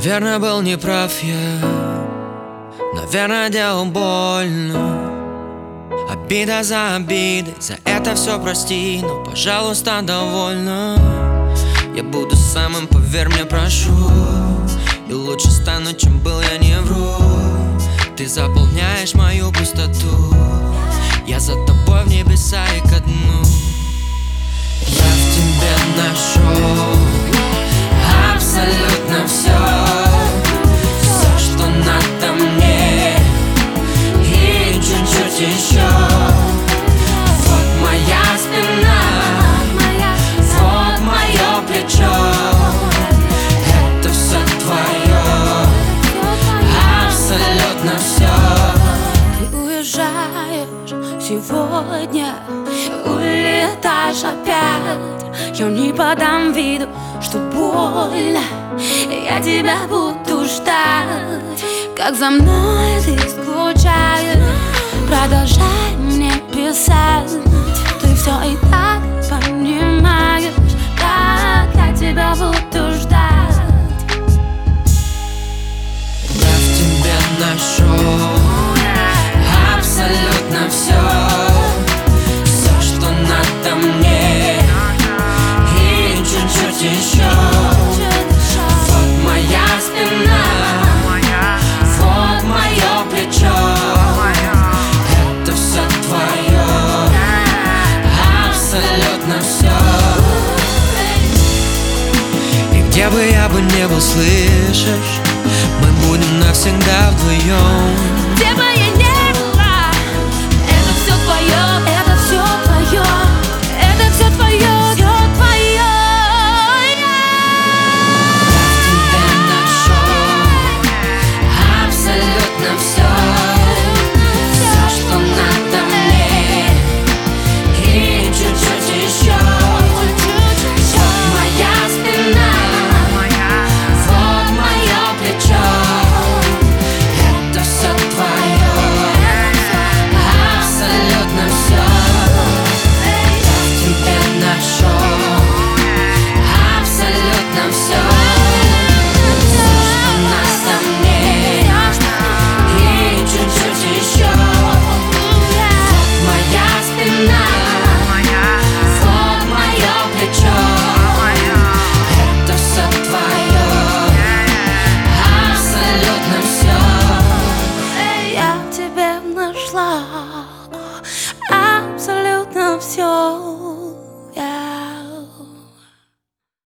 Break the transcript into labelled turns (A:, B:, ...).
A: Наверное, был неправ я, наверное, делал больно. Обида за обидой, за это все прости, но, пожалуйста, довольно. Я буду самым, поверь мне, прошу, и лучше стану, чем был, я не вру. Ты заполняешь мою пустоту, я за тобой в небеса и ко дну. Я в тебе нашел абсолютно все, что надо мне, и чуть-чуть еще. Вот моя спина, вот мое плечо, это все твое, абсолютно все.
B: Ты уезжаешь сегодня, улетаешь опять. Я не подам виду, что больно, я тебя буду ждать. Как за мной ты скучаешь, продолжай мне писать. Ты все и так понимаешь, как я тебя буду ждать.
A: Я в тебе нашел абсолютно все, что надо мне, и чуть-чуть еще. Вот моя спина, вот мое плечо, это все твое, абсолютно все. И где бы я не был, слышишь, мы будем навсегда вдвоем.
B: Где бы я ни была, это все твое, это все твое, это все твое, все твое.
A: Я в тебе нашел абсолютно все, что надо мне, и чуть-чуть еще. Вот моя спина, вот мое плечо, это все твое, абсолютно все. Я в тебе нашел абсолютно все, что надо мне, и чуть-чуть еще. Вот моя спина, вот мое плечо, это все твое, абсолютно все.
B: Я в тебе нашла абсолютно все.